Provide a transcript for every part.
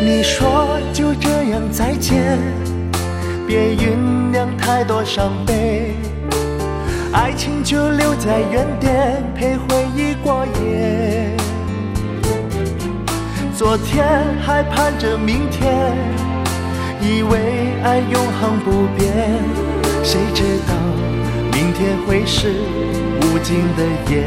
你说就这样再见，别酝酿太多伤悲，爱情就留在原点，陪回忆过夜。昨天还盼着明天，以为爱永恒不变，谁知道明天会是无尽的夜。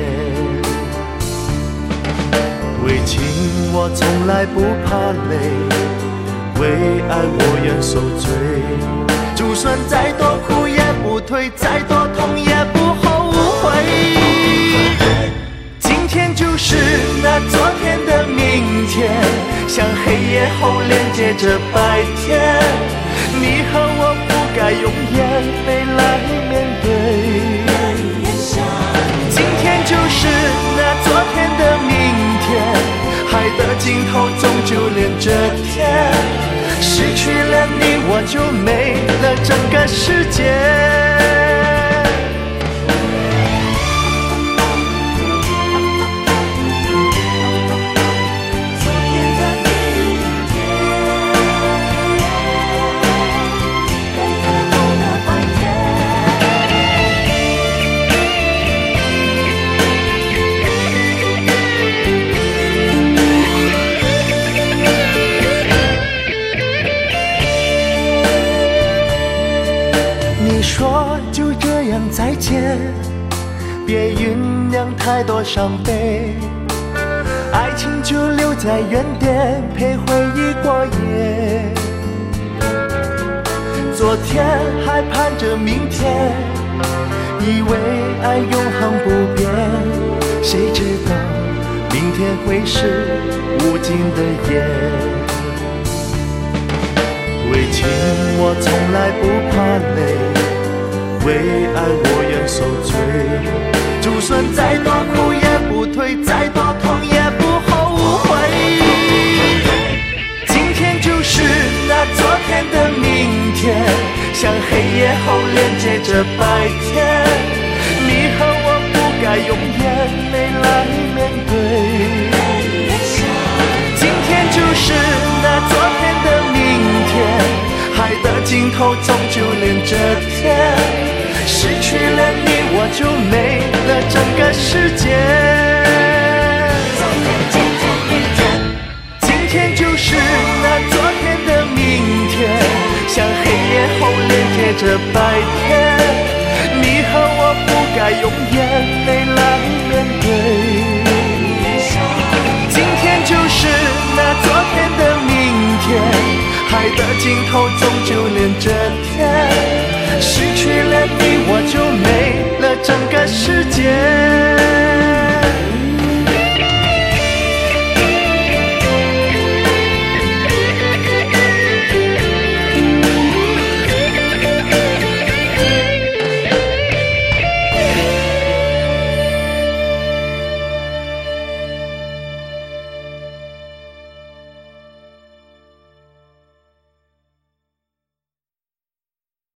为情我从来不怕累，为爱我愿受罪，就算再多苦也不退，再多痛也不后悔。今天就是那昨天的明天，像黑夜后连接着白天，你和我不该永远没来面对。今天就是那昨天的明天，海的尽头终究连着天，失去了你我就没了整个世界。说就这样再见，别酝酿太多伤悲，爱情就留在原点，陪回忆过夜。昨天还盼着明天，以为爱永恒不变，谁知道明天会是无尽的夜。为情我从来不怕累，为爱我愿受罪，就算再多苦也不退，再多痛也不后悔。今天就是那昨天的明天，像黑夜后连接着白天，你和我不该永远没来面对。今天就是那昨天的明天，海的尽头终究连着天，失去了你我就没了整个世界。今天就是那昨天的明天，像黑夜后连接着白天，你和我不该永远没来面对。今天就是那昨天的明天，海的尽头终究连着天，失去了你我就没了整个世界。